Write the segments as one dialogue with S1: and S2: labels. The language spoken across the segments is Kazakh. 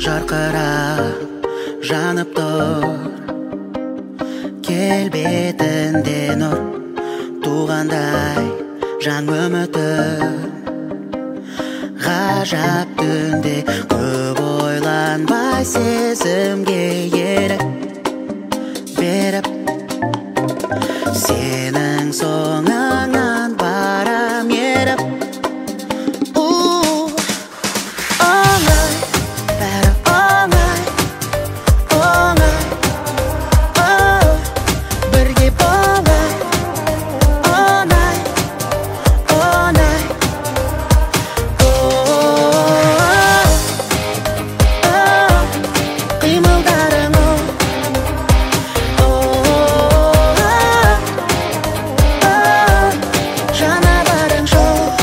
S1: жарқырап жанып тұр келбетінде нұр туғандай жан үмітін ғажап түнде көп ойланбай сезімге ерік беріп сенің соңыңнан барам еріп оңай бәрі оңай оңай бірге болай оңай оңай қимылдарың жанарың жоқ.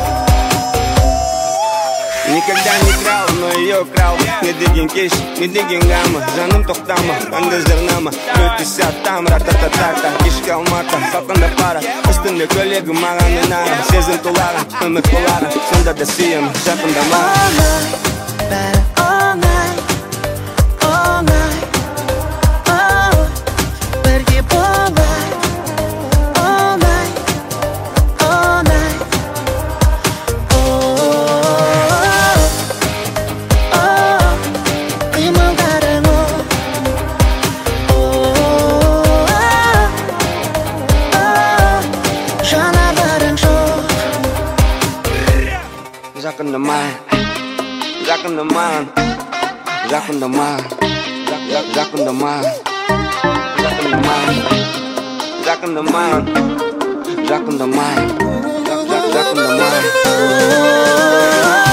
S2: Никогда не крал, но ее крал. Не деген кеш, не деген гамма. Жаным тоқтама, қандай жарнама. 50 там, ратататата. Кешке алматы, салқында пара. Үстінде көйлегі маған ұнаған. Сезім тулаған, үміт боларын. Сонда да сүйемін, жақында маған.
S1: Бәрі оңай оңай бірге болай оңай оңай қимылдарың жанарларың жоқ.
S2: Жақындамай, жақындамай, жақындамай, жақындамай, жақындамай, жақындамай, жақындамай, жақындамай.